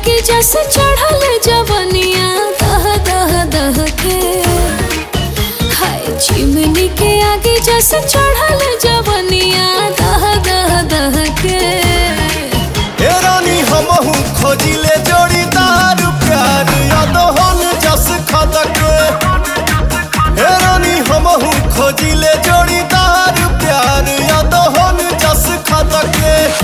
आगे जैसे चढ़ल जवनिया दह दह दह के। हाय चिमनी के आगे जैसे चढ़ल जवनिया दह दह दह के। ए रानी हमहू खोजिले जोड़ीदार प्यार अदहन जस खदक। ए रानी हमहू खोजिले जोड़ीदार प्यार अदहन जस खदक।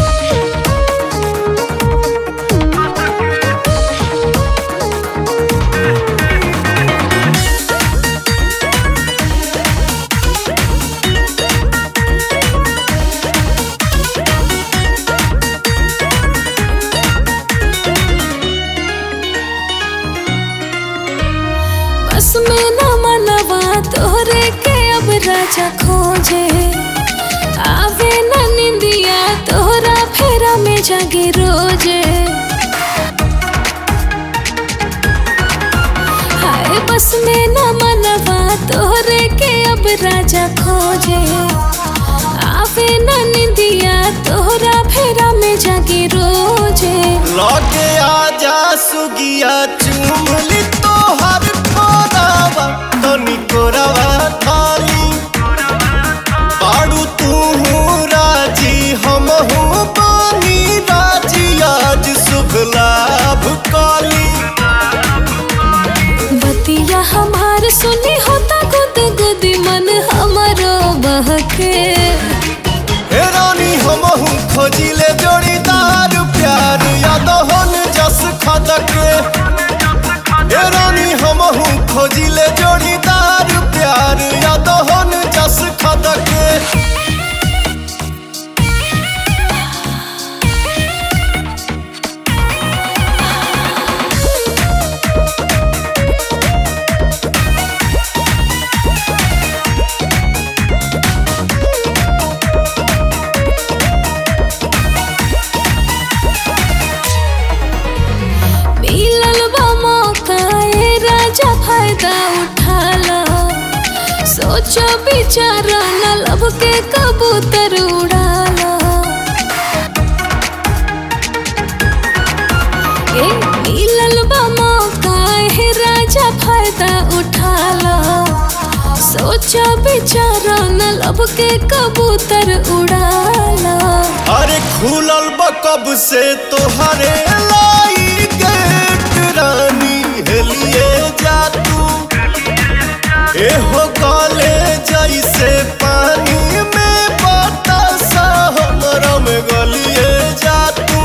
बस में न मनवा तोहरे के अब राजा खोजे। आवे न निंदिया तोहरा फेरा में जागे रोजे। हाय बस में न मनवा तोहरे के अब राजा खोजे। आवे न निंदिया तोहरा फेरा में जागे रोजे। लगे आजा सुगिया चुमली तोहर कोरावा तनी कोरावा थाली। पाड़ू तू राजी हमहू बानी राजी आज शुभ लाभ काली। बतिया हमार सुनी होता गुद गुदी मन हमारो बहके। हे रानी हमहू खोजिले जोड़ीदार प्यार अदहन जस खदक। हे रानी हमहू खोजिले जोड़ीदार प्यार अदहन जस खदक। मिलल बा मौका ए राजा फायदा उठा लो। सोचो बिचारा न लब के कबूतर उड़ा लो। ए मिलल बा मौका ए राजा फायदा उठा लो। सोचो बिचारा न लब के कबूतर उड़ा लो। अरे खुलल बा कब से तोहरे लाई गेट रानी हेलिए जा तू। एहो गले जैसे पानी में बतासा हमरा में गलिए जा तू।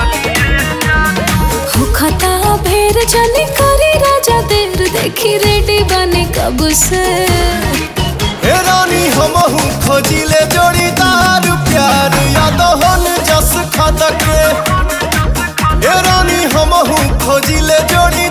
होखता भेर जाने करी राजा देर देखी रेडी बने कब से। हे रानी हमहू खोजिले जोड़ीदार प्यार अदहन जस खदक। हे रानी हमहू खोजिले जोड़ी